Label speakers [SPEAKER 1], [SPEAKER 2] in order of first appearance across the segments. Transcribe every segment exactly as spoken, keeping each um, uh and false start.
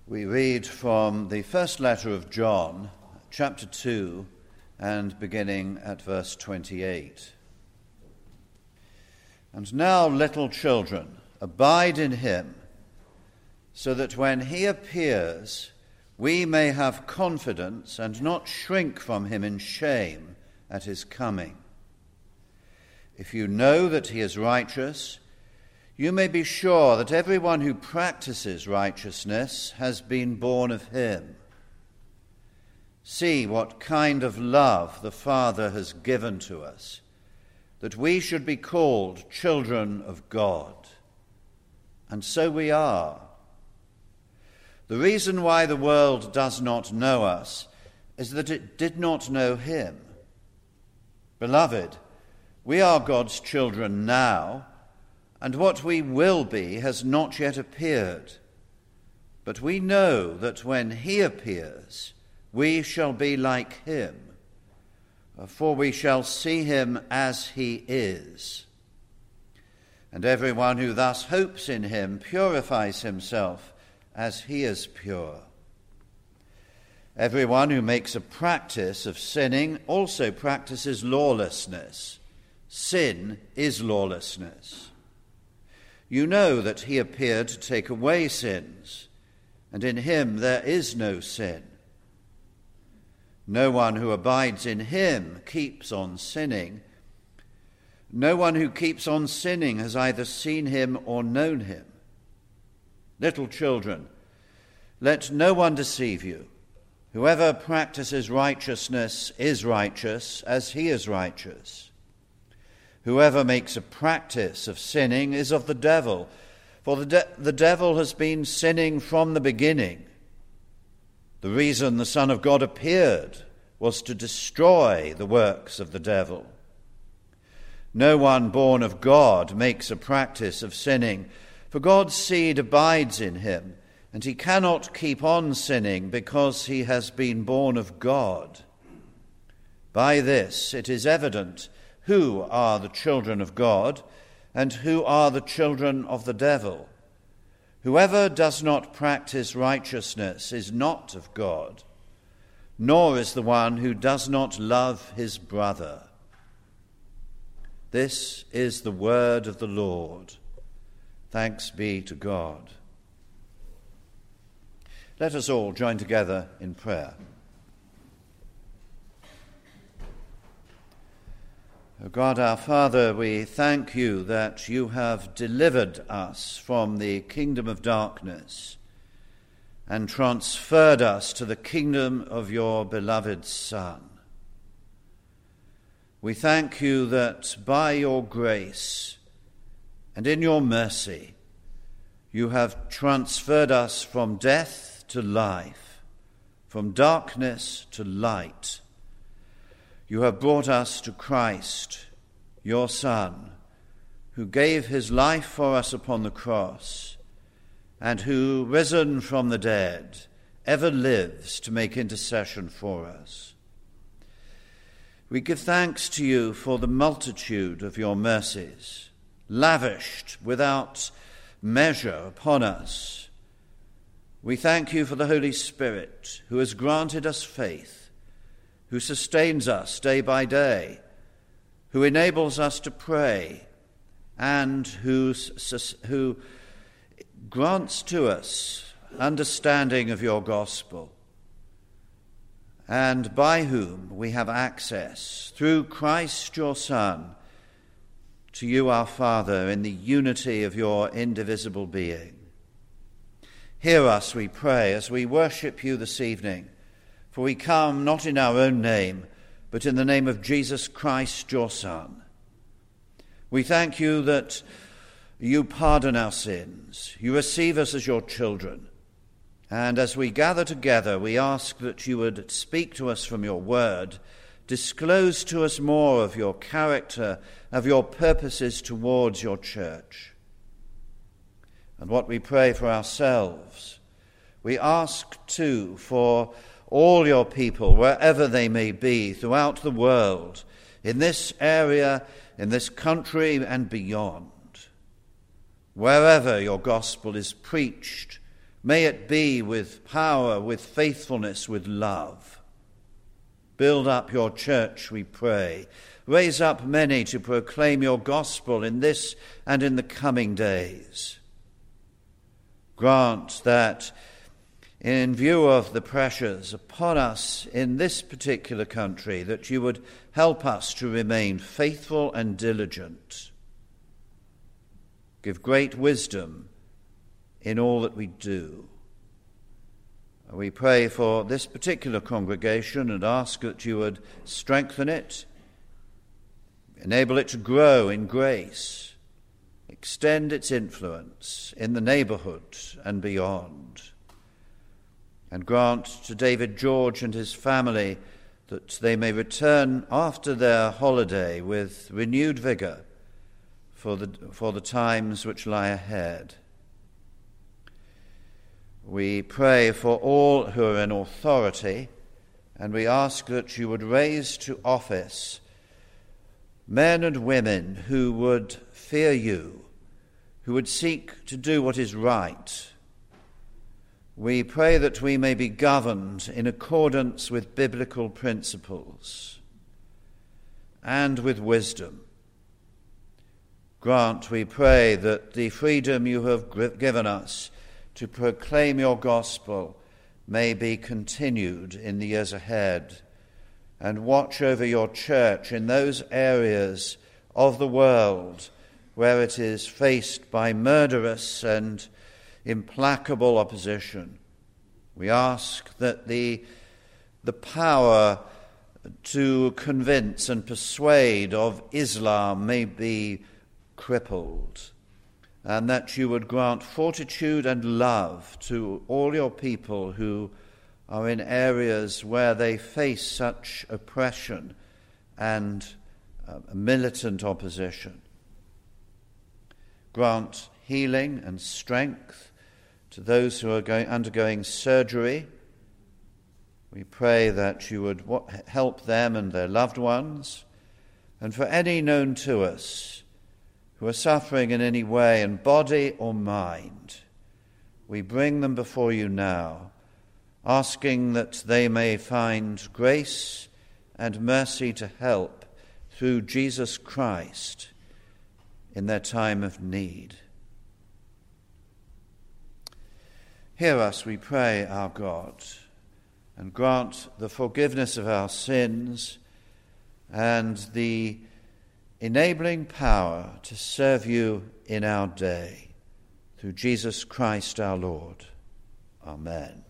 [SPEAKER 1] We read from the first letter of John, chapter two, and beginning at verse twenty-eight. And now, little children, abide in him, so that when he appears, we may have confidence and not shrink from him in shame at his coming. If you know that he is righteous, you may be sure that everyone who practices righteousness has been born of him. See what kind of love the Father has given to us, that we should be called children of God. And so we are. The reason why the world does not know us is that it did not know him. Beloved, we are God's children now, and what we will be has not yet appeared. But we know that when he appears, we shall be like him, for we shall see him as he is. And everyone who thus hopes in him purifies himself as he is pure. Everyone who makes a practice of sinning also practices lawlessness. Sin is lawlessness. You know that he appeared to take away sins, and in him there is no sin. No one who abides in him keeps on sinning. No one who keeps on sinning has either seen him or known him. Little children, let no one deceive you. Whoever practices righteousness is righteous as he is righteous. Whoever makes a practice of sinning is of the devil, for the, de- the devil has been sinning from the beginning. The reason the Son of God appeared was to destroy the works of the devil. No one born of God makes a practice of sinning, for God's seed abides in him, and he cannot keep on sinning because he has been born of God. By this it is evident who are the children of God and who are the children of the devil. Whoever does not practice righteousness is not of God, nor is the one who does not love his brother. This is the word of the Lord. Thanks be to God. Let us all join together in prayer. O God, our Father, we thank you that you have delivered us from the kingdom of darkness and transferred us to the kingdom of your beloved Son. We thank you that by your grace and in your mercy you have transferred us from death to life, from darkness to light. You have brought us to Christ, your Son, who gave his life for us upon the cross, and who, risen from the dead, ever lives to make intercession for us. We give thanks to you for the multitude of your mercies, lavished without measure upon us. We thank you for the Holy Spirit, who has granted us faith, who sustains us day by day, who enables us to pray, and who, who grants to us understanding of your gospel, and by whom we have access, through Christ your Son, to you our Father in the unity of your indivisible being. Hear us, we pray, as we worship you this evening, for we come not in our own name, but in the name of Jesus Christ, your Son. We thank you that you pardon our sins. You receive us as your children. And as we gather together, we ask that you would speak to us from your word, disclose to us more of your character, of your purposes towards your church. And what we pray for ourselves, we ask too for all your people, wherever they may be throughout the world, in this area, in this country and beyond. Wherever your gospel is preached, May it be with power, with faithfulness, with love. Build up your church, we pray. Raise up many to proclaim your gospel in this and in the coming days. Grant that, in view of the pressures upon us in this particular country, that you would help us to remain faithful and diligent. Give great wisdom in all that we do. We pray for this particular congregation and ask that you would strengthen it, enable it to grow in grace, extend its influence in the neighborhood and beyond. And grant to David George and his family that they may return after their holiday with renewed vigor for the, for the times which lie ahead. We pray for all who are in authority, and we ask that you would raise to office men and women who would fear you, who would seek to do what is right. We pray that we may be governed in accordance with biblical principles and with wisdom. Grant, we pray, that the freedom you have given us to proclaim your gospel may be continued in the years ahead, and watch over your church in those areas of the world where it is faced by murderous and implacable opposition. We ask that the, the power to convince and persuade of Islam may be crippled, and that you would grant fortitude and love to all your people who are in areas where they face such oppression and uh, militant opposition. Grant healing and strength to those who are going, undergoing surgery. We pray that you would help them and their loved ones, and for any known to us who are suffering in any way, in body or mind, we bring them before you now, asking that they may find grace and mercy to help through Jesus Christ in their time of need. Hear us, we pray, our God, and grant the forgiveness of our sins and the enabling power to serve you in our day. Through Jesus Christ our Lord. Amen.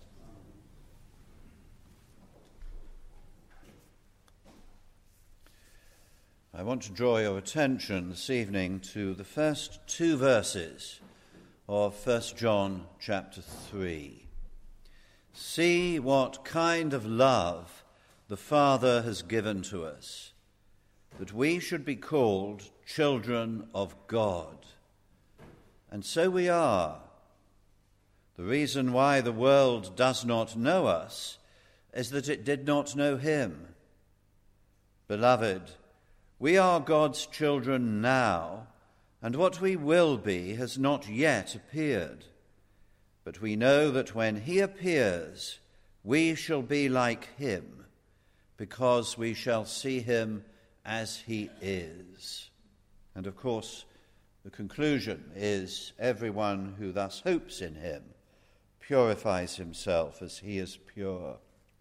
[SPEAKER 1] I want to draw your attention this evening to the first two verses of First John chapter three. See what kind of love the Father has given to us, that we should be called children of God. And so we are. The reason why the world does not know us is that it did not know him. Beloved, we are God's children now, and what we will be has not yet appeared. But we know that when he appears, we shall be like him, because we shall see him as he is. And of course, the conclusion is everyone who thus hopes in him purifies himself as he is pure.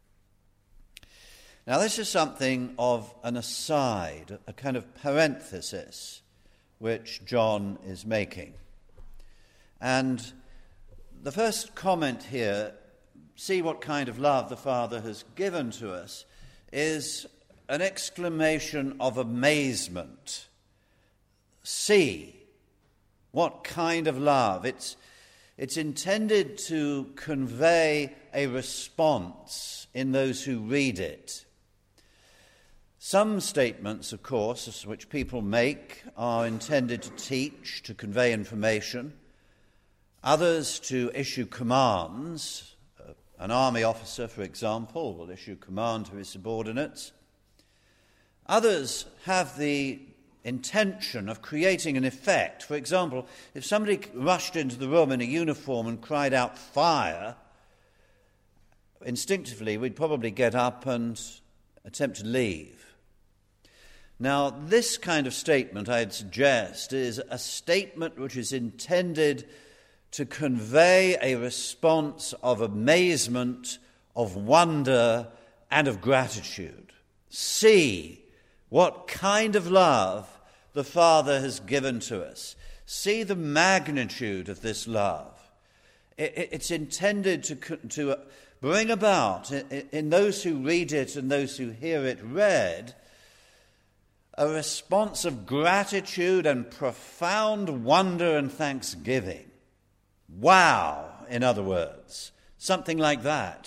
[SPEAKER 1] Now, this is something of an aside, a kind of parenthesis, which John is making. And the first comment here, see what kind of love the Father has given to us, is an exclamation of amazement. See what kind of love. It's, it's intended to convey a response in those who read it. Some statements, of course, which people make are intended to teach, to convey information. Others to issue commands. An army officer, for example, will issue command to his subordinates. Others have the intention of creating an effect. For example, if somebody rushed into the room in a uniform and cried out, "Fire," instinctively we'd probably get up and attempt to leave. Now, this kind of statement, I'd suggest, is a statement which is intended to convey a response of amazement, of wonder, and of gratitude. See what kind of love the Father has given to us. See the magnitude of this love. It's intended to, to bring about, in those who read it and those who hear it read, a response of gratitude and profound wonder and thanksgiving. Wow, in other words, something like that.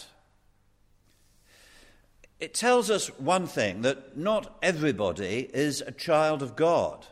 [SPEAKER 1] It tells us one thing, that not everybody is a child of God.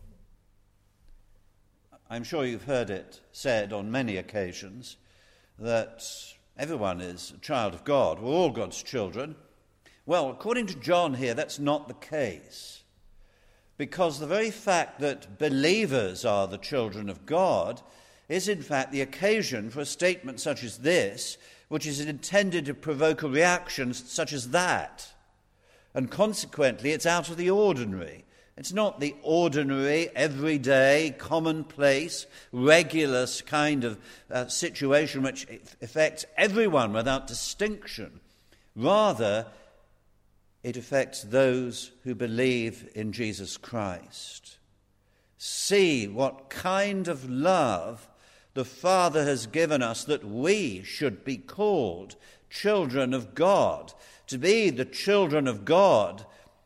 [SPEAKER 1] I'm sure you've heard it said on many occasions that everyone is a child of God. We're all God's children. Well, according to John here, that's not the case. Because the very fact that believers are the children of God is in fact the occasion for a statement such as this, which is intended to provoke a reaction such as that. And consequently, it's out of the ordinary. It's not the ordinary, everyday, commonplace, regular kind of uh, situation which affects everyone without distinction. Rather, it affects those who believe in Jesus Christ. See what kind of love the Father has given us, that we should be called children of God. To be the children of God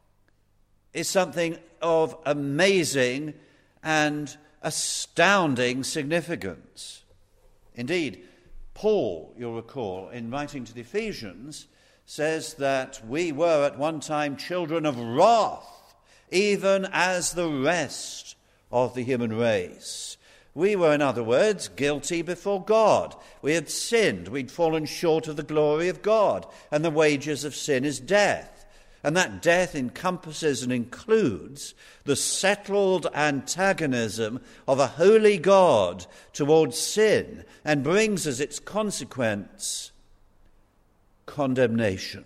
[SPEAKER 1] is something of amazing and astounding significance. Indeed, Paul, you'll recall, in writing to the Ephesians, says that we were at one time children of wrath, even as the rest of the human race. We were, in other words, guilty before God. We had sinned. We'd fallen short of the glory of God. And the wages of sin is death. And that death encompasses and includes the settled antagonism of a holy God towards sin, and brings as its consequence condemnation,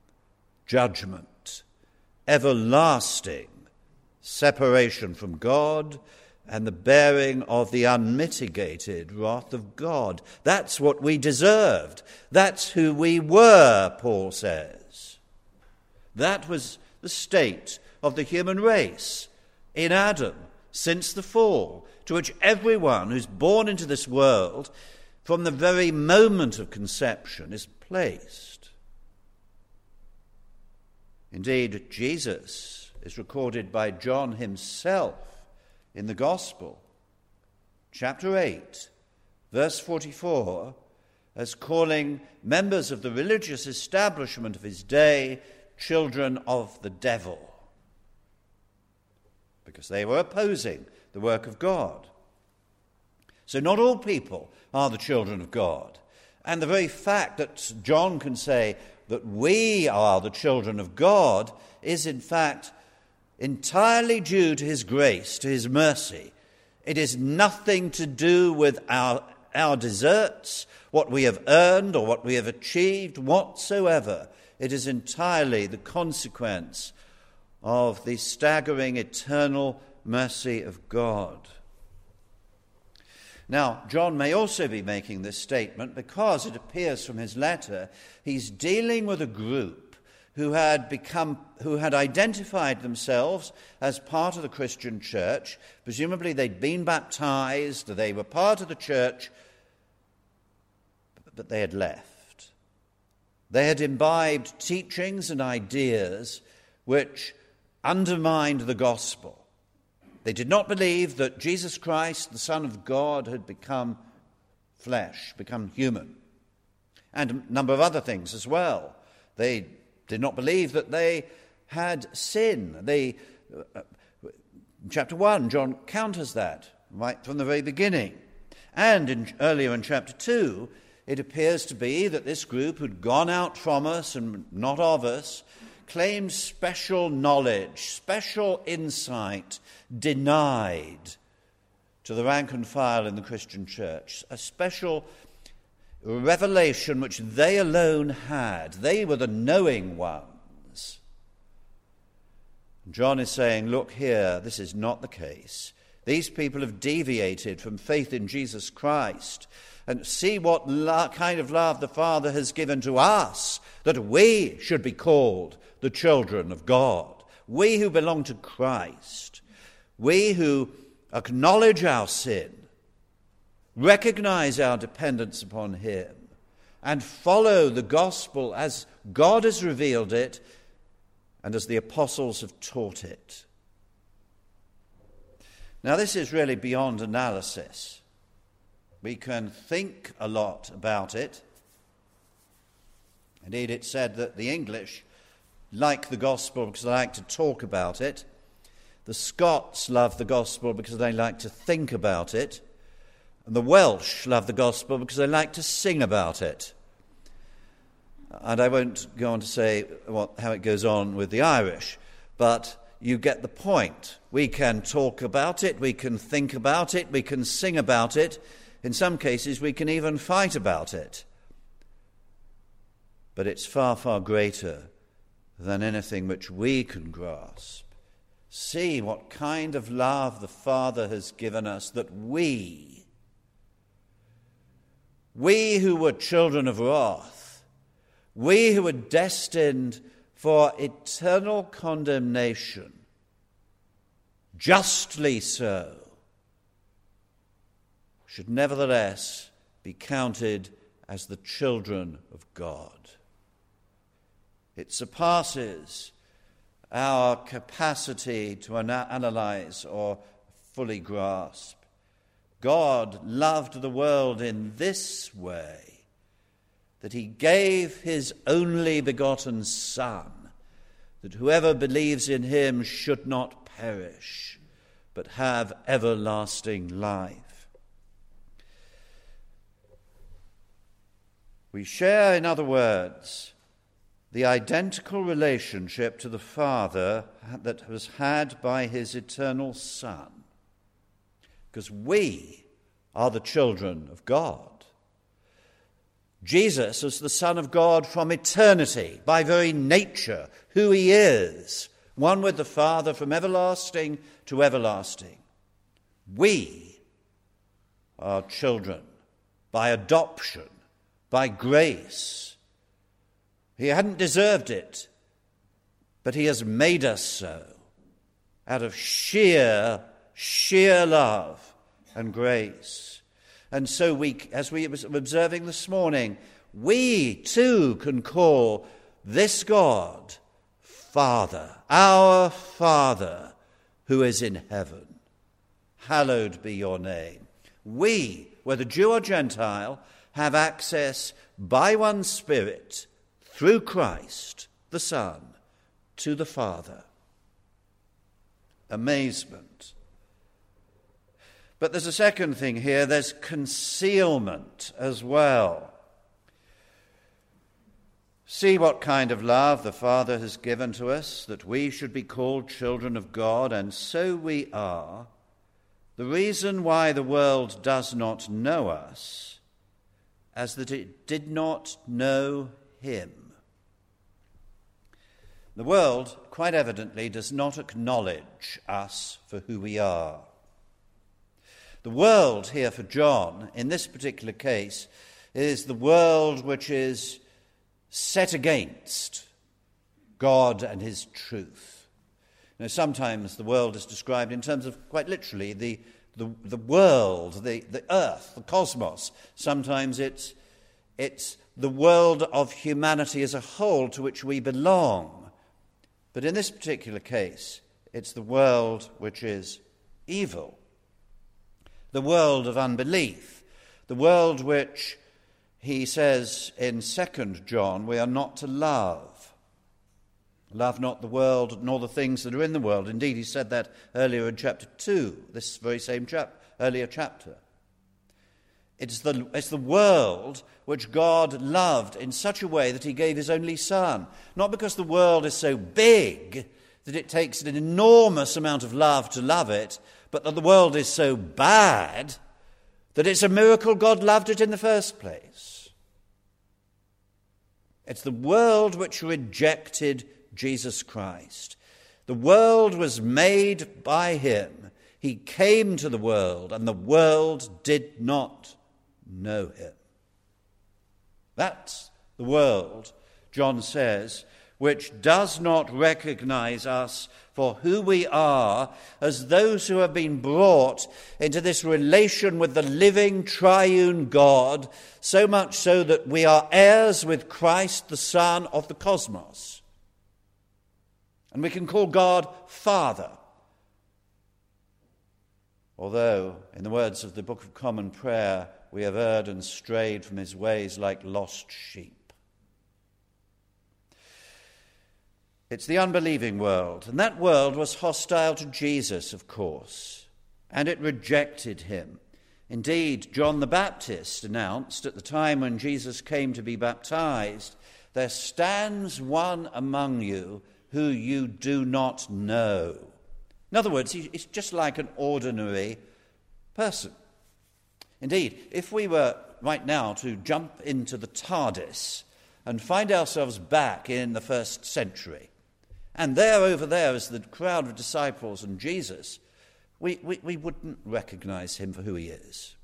[SPEAKER 1] judgment, everlasting separation from God, and the bearing of the unmitigated wrath of God. That's what we deserved. That's who we were, Paul says. That was the state of the human race in Adam since the fall, to which everyone who's born into this world from the very moment of conception is placed. Indeed, Jesus is recorded by John himself in the Gospel, chapter eight, verse forty-four, as calling members of the religious establishment of his day children of the devil, because they were opposing the work of God. So not all people are the children of God. And the very fact that John can say that we are the children of God is in fact entirely due to his grace, to his mercy. It is nothing to do with our, our deserts, what we have earned or what we have achieved whatsoever. It is entirely the consequence of the staggering eternal mercy of God. Now, John may also be making this statement because it appears from his letter he's dealing with a group who had become, who had identified themselves as part of the Christian church. Presumably they'd been baptized, they were part of the church, but they had left. They had imbibed teachings and ideas which undermined the gospel. They did not believe that Jesus Christ, the Son of God, had become flesh, become human, and a number of other things as well. They did not believe that they had sin. They, uh, in chapter one, John counters that right from the very beginning. And in, earlier in chapter two, it appears to be that this group who'd gone out from us and not of us claimed special knowledge, special insight denied to the rank and file in the Christian church, a special revelation which they alone had. They were the knowing ones. John is saying, look here, this is not the case. These people have deviated from faith in Jesus Christ. And see what lo- kind of love the Father has given to us, that we should be called the children of God. We who belong to Christ. We who acknowledge our sin, recognize our dependence upon him, and follow the gospel as God has revealed it and as the apostles have taught it. Now, this is really beyond analysis. We can think a lot about it. Indeed, it's said that the English like the gospel because they like to talk about it. The Scots love the gospel because they like to think about it. And the Welsh love the gospel because they like to sing about it. And I won't go on to say what, how it goes on with the Irish, but you get the point. We can talk about it, we can think about it, we can sing about it. In some cases, we can even fight about it. But it's far, far greater than anything which we can grasp. See what kind of love the Father has given us, that we, we who were children of wrath, we who were destined for eternal condemnation, justly so, should nevertheless be counted as the children of God. It surpasses our capacity to ana- analyze or fully grasp. God loved the world in this way, that he gave his only begotten Son, that whoever believes in him should not perish, but have everlasting life. We share, in other words, the identical relationship to the Father that was had by his eternal Son, because we are the children of God. Jesus is the Son of God from eternity, by very nature, who he is, one with the Father from everlasting to everlasting. We are children by adoption, by grace. He hadn't deserved it, but he has made us so out of sheer, sheer love and grace. And so we, as we were observing this morning, we too can call this God Father, our Father who is in heaven. Hallowed be your name. We, whether Jew or Gentile, have access by one Spirit through Christ, the Son, to the Father. Amazement. But there's a second thing here. There's concealment as well. See what kind of love the Father has given to us, that we should be called children of God, and so we are. The reason why the world does not know us, as that it did not know him. The world, quite evidently, does not acknowledge us for who we are. The world here for John, in this particular case, is the world which is set against God and his truth. You know, sometimes the world is described in terms of, quite literally, the, the, the world, the, the earth, the cosmos. Sometimes it's, it's the world of humanity as a whole to which we belong. But in this particular case, it's the world which is evil, the world of unbelief, the world which, he says in Second John, we are not to love. Love not the world, nor the things that are in the world. Indeed, he said that earlier in chapter two, this very same chap, earlier chapter. It's the, it's the world which God loved in such a way that he gave his only Son. Not because the world is so big that it takes an enormous amount of love to love it, but that the world is so bad that it's a miracle God loved it in the first place. It's the world which rejected Jesus Christ. The world was made by him. He came to the world, and the world did not know him. That's the world, John says, which does not recognize us for who we are as those who have been brought into this relation with the living triune God, so much so that we are heirs with Christ, the Son of the cosmos. And we can call God Father. Although, in the words of the Book of Common Prayer, we have erred and strayed from his ways like lost sheep. It's the unbelieving world, and that world was hostile to Jesus, of course, and it rejected him. Indeed, John the Baptist announced at the time when Jesus came to be baptized, "There stands one among you who you do not know." In other words, he's just like an ordinary person. Indeed, if we were right now to jump into the TARDIS and find ourselves back in the first century, and there over there is the crowd of disciples and Jesus, we, we, we wouldn't recognize him for who he is.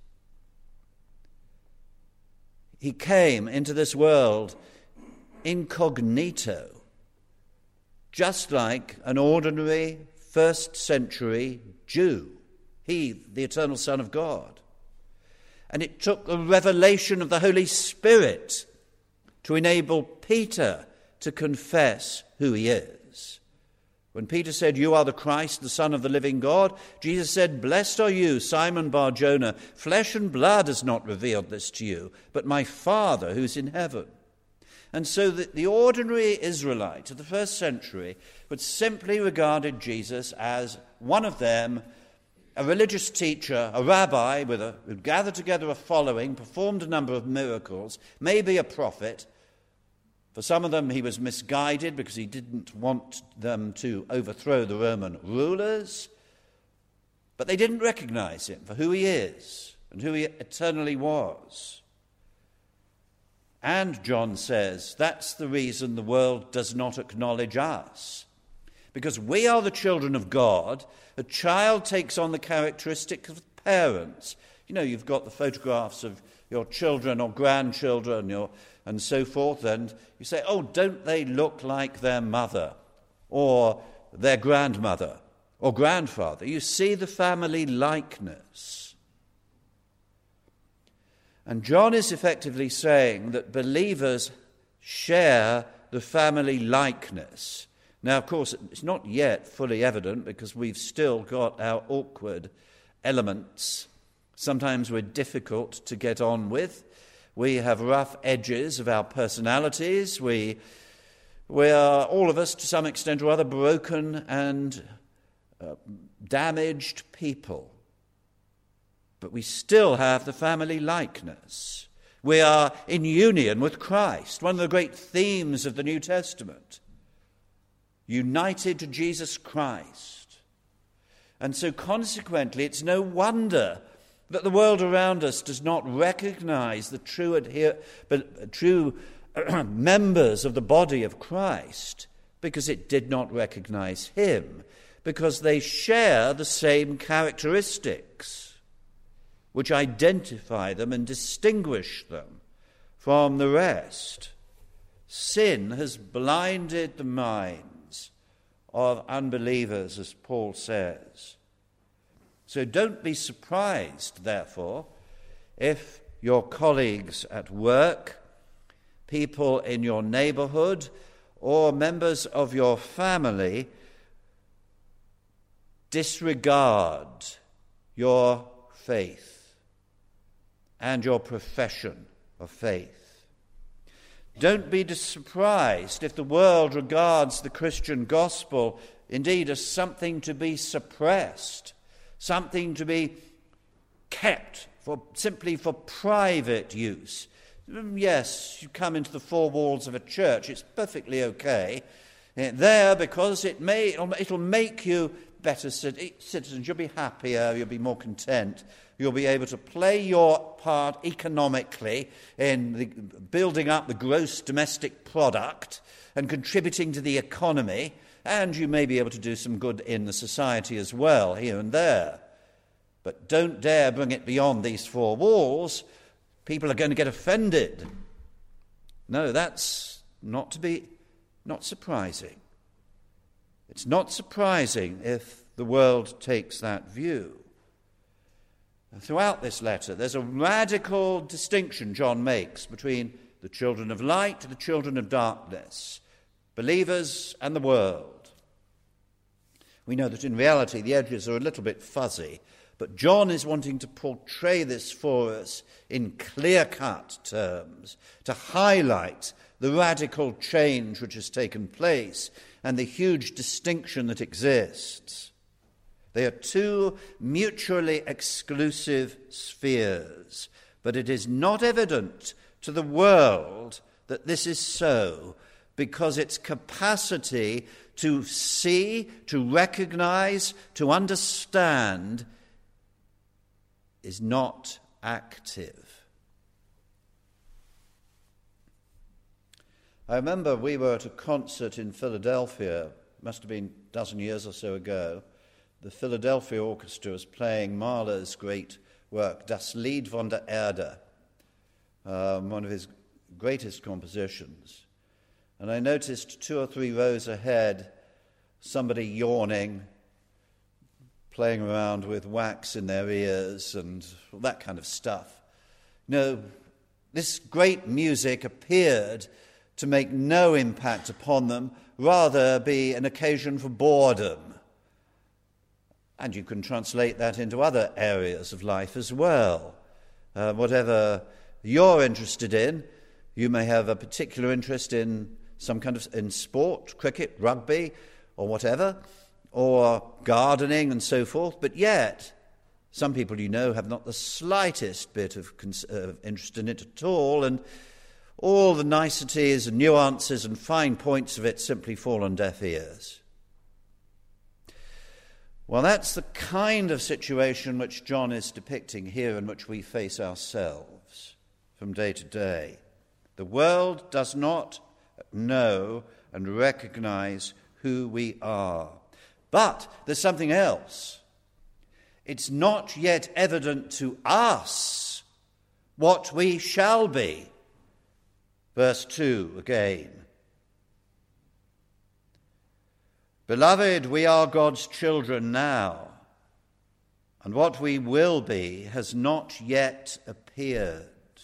[SPEAKER 1] He came into this world incognito, just like an ordinary first century Jew, he, the eternal Son of God. And it took the revelation of the Holy Spirit to enable Peter to confess who he is. When Peter said, "You are the Christ, the Son of the living God," Jesus said, "Blessed are you, Simon Bar-Jonah. Flesh and blood has not revealed this to you, but my Father who's in heaven." And so the, the ordinary Israelite of the first century would simply regarded Jesus as one of them, a religious teacher, a rabbi with a, who gathered together a following, performed a number of miracles, maybe a prophet. For some of them he was misguided because he didn't want them to overthrow the Roman rulers. But they didn't recognize him for who he is and who he eternally was. And John says that's the reason the world does not acknowledge us. Because we are the children of God, a child takes on the characteristics of parents. You know, you've got the photographs of your children or grandchildren your, and so forth, and you say, "Oh, don't they look like their mother or their grandmother or grandfather?" You see the family likeness. And John is effectively saying that believers share the family likeness. Now, of course, it's not yet fully evident because we've still got our awkward elements. Sometimes we're difficult to get on with. We have rough edges of our personalities. We, we are, all of us, to some extent or other, broken and uh, damaged people. But we still have the family likeness. We are in union with Christ, one of the great themes of the New Testament. United to Jesus Christ. And so consequently, it's no wonder that the world around us does not recognize the true, adhere, but true members of the body of Christ, because it did not recognize him, because they share the same characteristics which identify them and distinguish them from the rest. Sin has blinded the minds of unbelievers, as Paul says. So don't be surprised, therefore, if your colleagues at work, people in your neighborhood, or members of your family disregard your faith and your profession of faith. Don't be surprised if the world regards the Christian gospel indeed as something to be suppressed, something to be kept for simply for private use. Yes, you come into the four walls of a church, it's perfectly okay there because it may, it'll make you better citizens, you'll be happier, you'll be more content, you'll be able to play your part economically in the, building up the gross domestic product and contributing to the economy, and you may be able to do some good in the society as well, here and there. But don't dare bring it beyond these four walls. People are going to get offended. No, that's not to be, not surprising. It's not surprising if the world takes that view. Throughout this letter, there's a radical distinction John makes between the children of light and the children of darkness, believers and the world. We know that in reality the edges are a little bit fuzzy, but John is wanting to portray this for us in clear-cut terms, to highlight the radical change which has taken place and the huge distinction that exists. They are two mutually exclusive spheres, but it is not evident to the world that this is so, because its capacity to see, to recognize, to understand is not active. I remember we were at a concert in Philadelphia, must have been a dozen years or so ago. The Philadelphia Orchestra was playing Mahler's great work, Das Lied von der Erde, um, one of his greatest compositions. And I noticed two or three rows ahead, somebody yawning, playing around with wax in their ears and that kind of stuff. You know, this great music appeared to make no impact upon them, rather be an occasion for boredom. And you can translate that into other areas of life as well. Uh, whatever you're interested in, you may have a particular interest in some kind of in sport, cricket, rugby, or whatever, or gardening and so forth, but yet some people you know have not the slightest bit of cons- uh, interest in it at all, and all the niceties and nuances and fine points of it simply fall on deaf ears. Well, that's the kind of situation which John is depicting here and which we face ourselves from day to day. The world does not know and recognize who we are. But there's something else. It's not yet evident to us what we shall be. Verse two again. Beloved, we are God's children now, and what we will be has not yet appeared.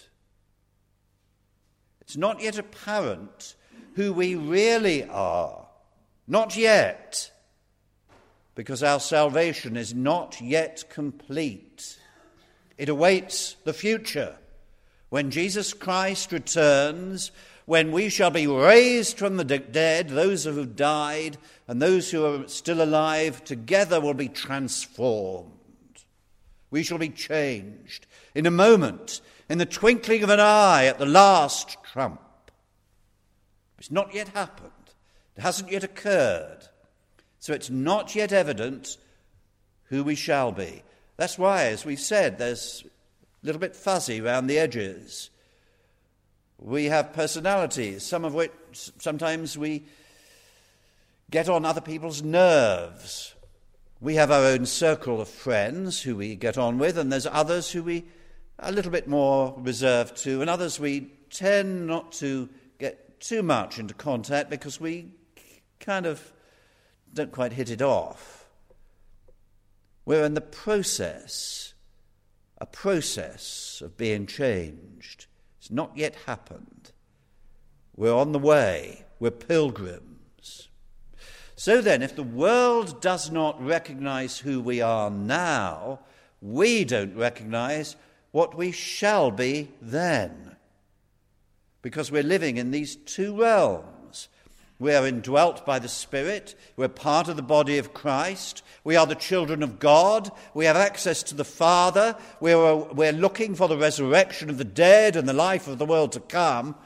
[SPEAKER 1] It's not yet apparent who we really are. Not yet. Because our salvation is not yet complete. It awaits the future. When Jesus Christ returns, when we shall be raised from the dead, those who died and those who are still alive together will be transformed. We shall be changed in a moment, in the twinkling of an eye, at the last trump. It's not yet happened. It hasn't yet occurred. So it's not yet evident who we shall be. That's why, as we've said, there's a little bit fuzzy around the edges. We have personalities, some of which sometimes we get on other people's nerves. We have our own circle of friends who we get on with, and there's others who we are a little bit more reserved to, and others we tend not to get too much into contact because we kind of don't quite hit it off. We're in the process, a process of being changed. It's not yet happened. We're on the way. We're pilgrims. So then, if the world does not recognize who we are now, we don't recognize what we shall be then. Because we're living in these two realms. We are indwelt by the Spirit. We're part of the body of Christ. We are the children of God. We have access to the Father. We're, we're looking for the resurrection of the dead and the life of the world to come.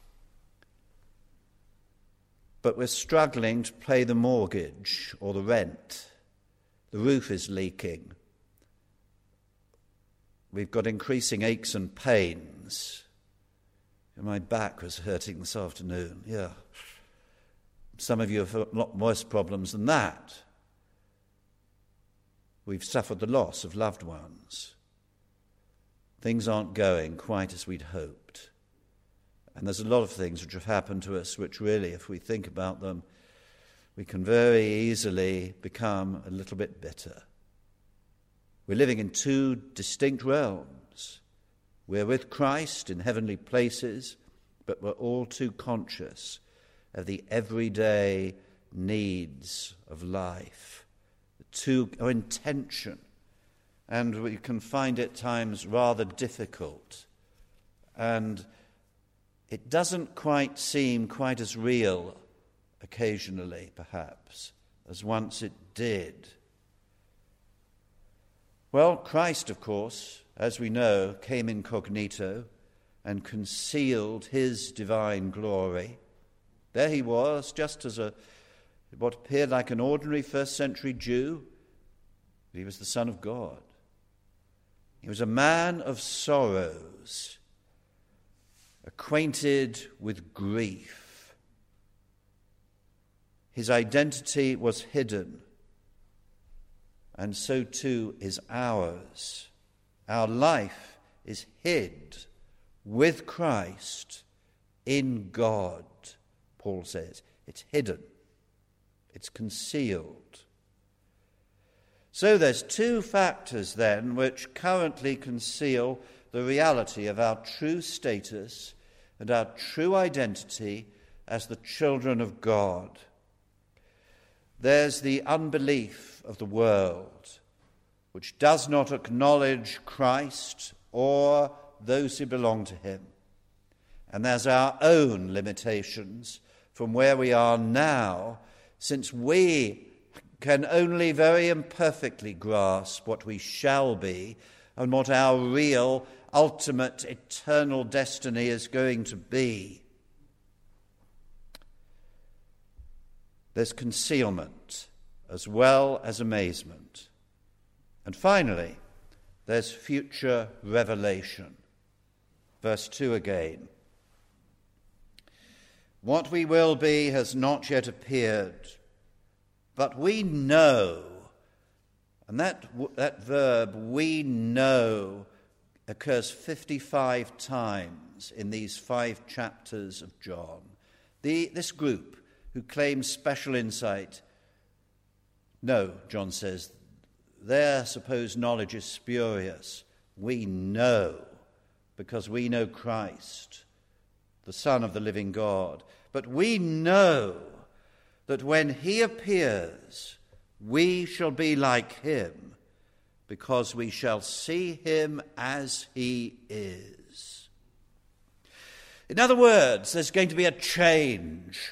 [SPEAKER 1] But we're struggling to pay the mortgage or the rent. The roof is leaking. We've got increasing aches and pains. My back was hurting this afternoon. Yeah. Some of you have a lot worse problems than that. We've suffered the loss of loved ones. Things aren't going quite as we'd hoped. And there's a lot of things which have happened to us which really, if we think about them, we can very easily become a little bit bitter. We're living in two distinct realms. We're with Christ in heavenly places, but we're all too conscious of the everyday needs of life, the two are in tension, and we can find it at times rather difficult. And it doesn't quite seem quite as real occasionally, perhaps, as once it did. Well, Christ, of course, as we know, came incognito and concealed his divine glory. There he was, just as a what appeared like an ordinary first century Jew. He was the Son of God. He was a man of sorrows, acquainted with grief. His identity was hidden, and so too is ours. Our life is hid with Christ in God. Paul says, it's hidden, it's concealed. So there's two factors then which currently conceal the reality of our true status and our true identity as the children of God. There's the unbelief of the world, which does not acknowledge Christ or those who belong to him. And there's our own limitations from where we are now, since we can only very imperfectly grasp what we shall be and what our real, ultimate, eternal destiny is going to be. There's concealment as well as amazement. And finally, there's future revelation. Verse two again. What we will be has not yet appeared, but we know, and that that verb, we know, occurs fifty-five times in these five chapters of John. The, this group who claims special insight, no, John says, their supposed knowledge is spurious. We know, because we know Christ, the Son of the living God. But we know that when he appears, we shall be like him, because we shall see him as he is. In other words, there's going to be a change.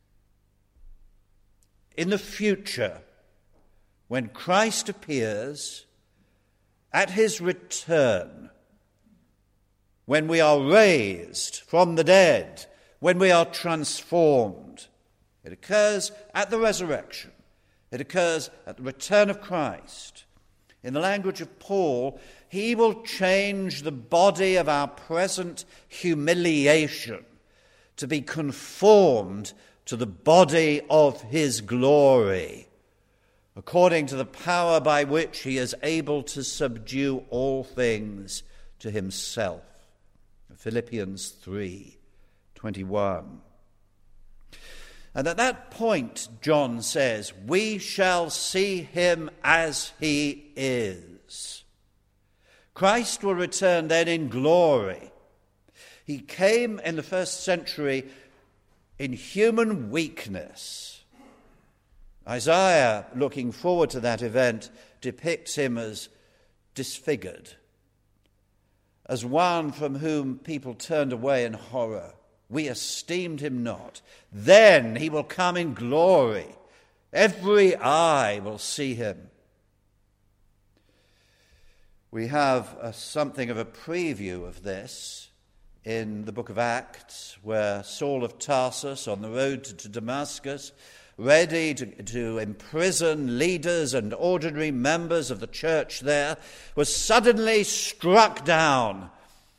[SPEAKER 1] In the future, when Christ appears, at his return, when we are raised from the dead, when we are transformed, it occurs at the resurrection. It occurs at the return of Christ. In the language of Paul, he will change the body of our present humiliation to be conformed to the body of his glory, according to the power by which he is able to subdue all things to himself. Philippians three twenty-one. And at that point, John says, we shall see him as he is. Christ will return then in glory. He came in the first century in human weakness. Isaiah, looking forward to that event, depicts him as disfigured, as one from whom people turned away in horror. we esteemed him not. Then he will come in glory. Every eye will see him. We have a, something of a preview of this in the book of Acts, where Saul of Tarsus, on the road to, to Damascus, ready to, to imprison leaders and ordinary members of the church there, was suddenly struck down.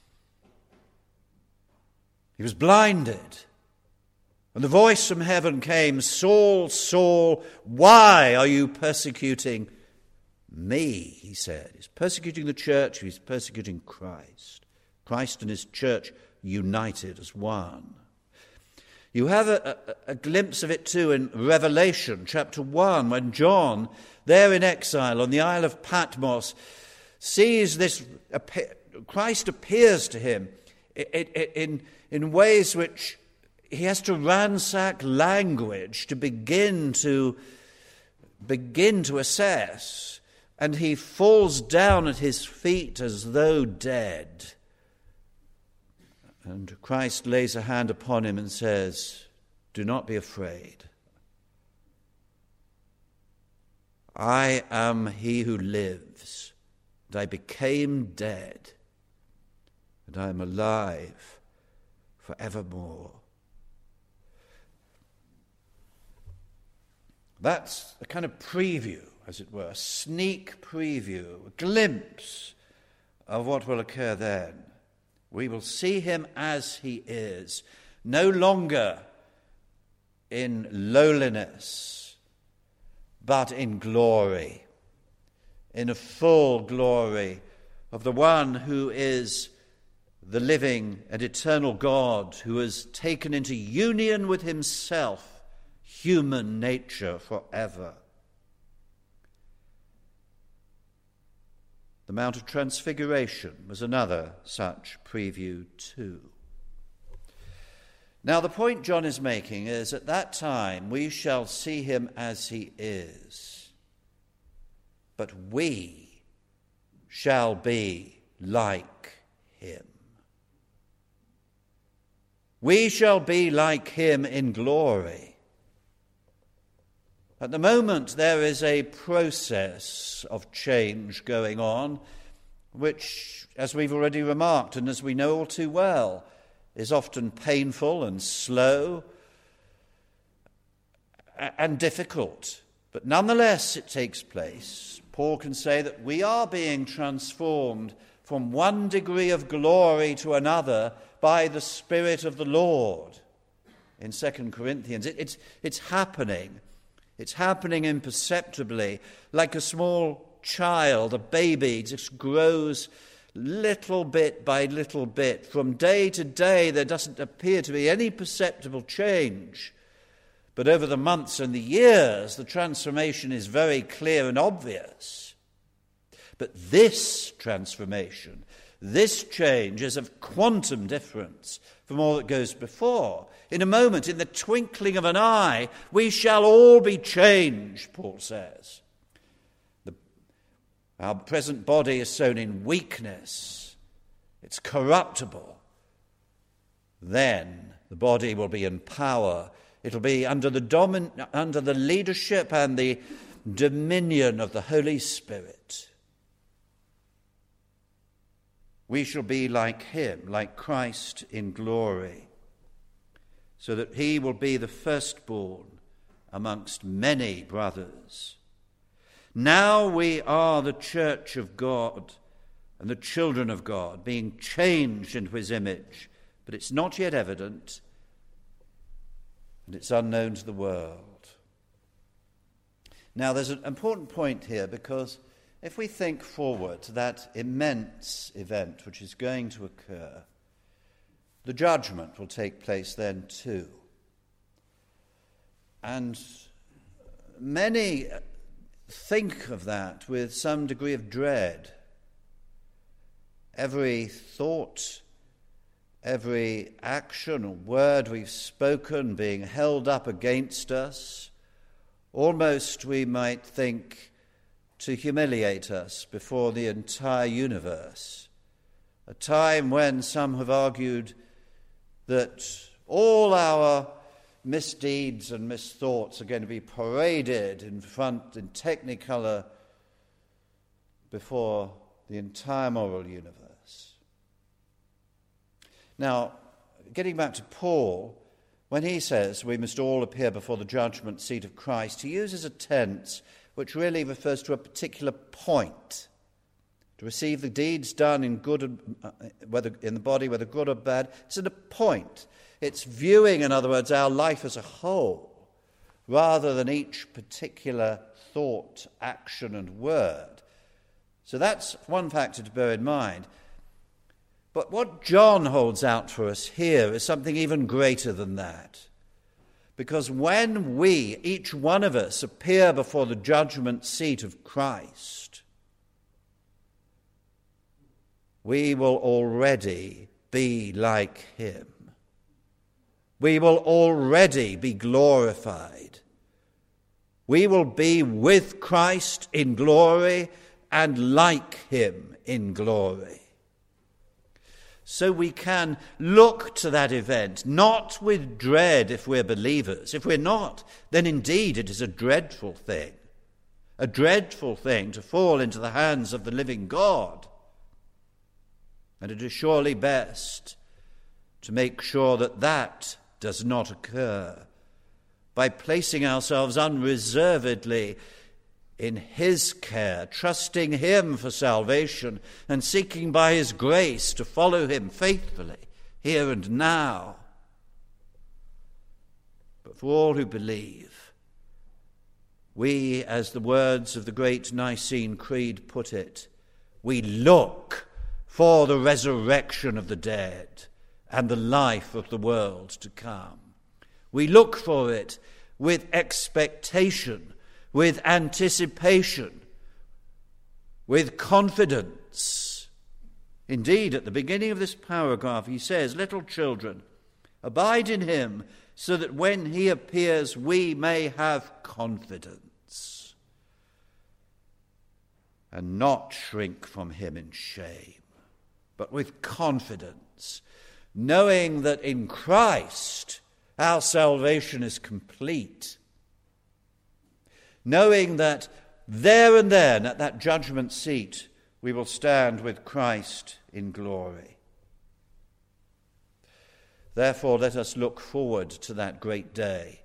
[SPEAKER 1] He was blinded. And the voice from heaven came, "Saul, Saul, why are you persecuting me?" he said. He's persecuting the church, he's persecuting Christ. Christ and his church united as one. You have a, a, a glimpse of it too in Revelation chapter one, when John, there in exile on the Isle of Patmos, sees this, Christ appears to him in, in, in ways which he has to ransack language to begin to begin to assess, and he falls down at his feet as though dead. And Christ lays a hand upon him and says, "Do not be afraid. I am he who lives, and I became dead, and I am alive forevermore." That's a kind of preview, as it were, a sneak preview, a glimpse of what will occur then. We will see him as he is, no longer in lowliness, but in glory, in a full glory of the one who is the living and eternal God, who has taken into union with himself human nature forever. The Mount of Transfiguration was another such preview too. Now the point John is making is, at that time we shall see him as he is, but we shall be like him. We shall be like him in glory. At the moment, there is a process of change going on, which, as we've already remarked, and as we know all too well, is often painful and slow and difficult. But nonetheless, it takes place. Paul can say that we are being transformed from one degree of glory to another by the Spirit of the Lord. In Second Corinthians, it, it's, it's happening. It's happening imperceptibly, like a small child, a baby, just grows little bit by little bit. From day to day, there doesn't appear to be any perceptible change. But over the months and the years, the transformation is very clear and obvious. But this transformation, this change is of quantum difference from all that goes before. In a moment, in the twinkling of an eye, we shall all be changed, Paul says. The, our present body is sown in weakness. It's corruptible. Then the body will be in power. It'll be under the domin- under the leadership and the dominion of the Holy Spirit. We shall be like him, like Christ in glory, so that he will be the firstborn amongst many brothers. Now we are the church of God and the children of God, being changed into his image, but it's not yet evident, and it's unknown to the world. Now there's an important point here, because if we think forward to that immense event which is going to occur, the judgment will take place then too. And many think of that with some degree of dread. Every thought, every action or word we've spoken being held up against us, almost we might think to humiliate us before the entire universe. A time when some have argued that all our misdeeds and misthoughts are going to be paraded in front in technicolor before the entire moral universe. Now, getting back to Paul, when he says we must all appear before the judgment seat of Christ, he uses a tense which really refers to a particular point. To receive the deeds done in good, uh, whether in the body, whether good or bad, it's at a point. It's viewing, in other words, our life as a whole, rather than each particular thought, action, and word. So that's one factor to bear in mind. But what John holds out for us here is something even greater than that. Because when we, each one of us, appear before the judgment seat of Christ, we will already be like him. We will already be glorified. We will be with Christ in glory and like him in glory. So we can look to that event, not with dread if we're believers. If we're not, then indeed it is a dreadful thing. A dreadful thing to fall into the hands of the living God. And it is surely best to make sure that that does not occur by placing ourselves unreservedly in his care, trusting him for salvation and seeking by his grace to follow him faithfully here and now. But for all who believe, we, as the words of the great Nicene Creed put it, we look for the resurrection of the dead and the life of the world to come. We look for it with expectation, with anticipation, with confidence. Indeed, at the beginning of this paragraph, he says, "Little children, abide in him, so that when he appears, we may have confidence and not shrink from him in shame, but with confidence, knowing that in Christ our salvation is complete, knowing that there and then at that judgment seat we will stand with Christ in glory. Therefore, let us look forward to that great day,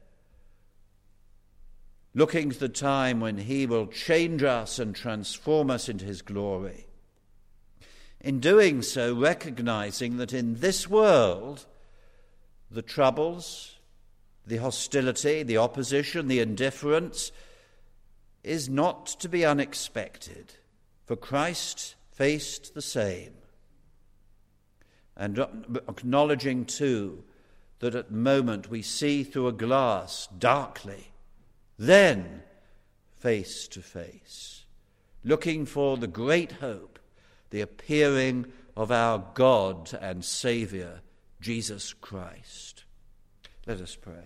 [SPEAKER 1] looking to the time when he will change us and transform us into his glory. In doing so, recognizing that in this world, the troubles, the hostility, the opposition, the indifference is not to be unexpected, for Christ faced the same. And acknowledging too that at the moment we see through a glass darkly, then face to face, looking for the great hope, the appearing of our God and Saviour, Jesus Christ. Let us pray.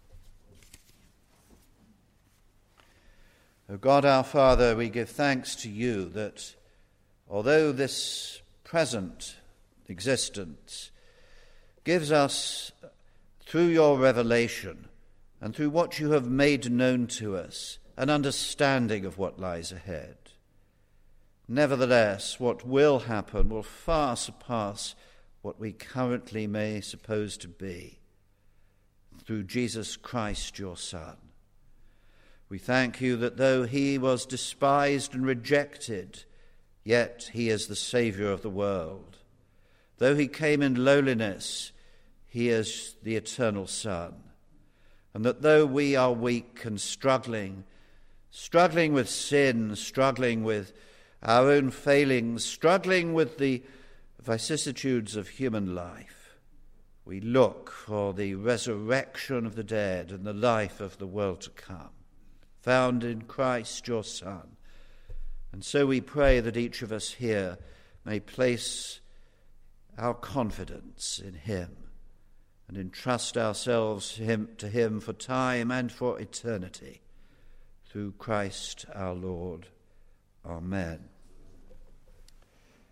[SPEAKER 1] O God our Father, we give thanks to you that although this present existence gives us, through your revelation and through what you have made known to us, an understanding of what lies ahead, nevertheless, what will happen will far surpass what we currently may suppose to be, through Jesus Christ, your Son. We thank you that though he was despised and rejected, yet he is the Saviour of the world. Though he came in lowliness, he is the eternal Son. And that though we are weak and struggling, struggling with sin, struggling with our own failings, struggling with the vicissitudes of human life, we look for the resurrection of the dead and the life of the world to come, found in Christ your Son. And so we pray that each of us here may place our confidence in him and entrust ourselves to him, to him for time and for eternity, through Christ our Lord. Amen.